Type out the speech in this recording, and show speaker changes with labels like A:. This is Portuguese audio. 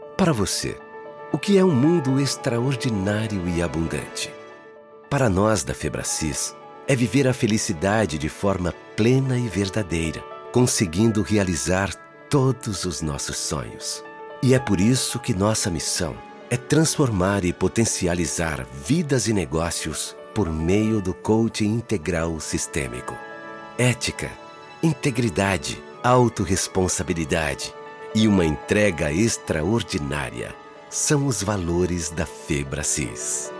A: Para você, o que é um mundo extraordinário e abundante? Para nós da Febracis, é viver a felicidade de forma plena e verdadeira, conseguindo realizar todos os nossos sonhos. E é por isso que nossa missão é transformar e potencializar vidas e negócios por meio do coaching integral sistêmico. Ética, integridade, autorresponsabilidade e uma entrega extraordinária são os valores da Febracis.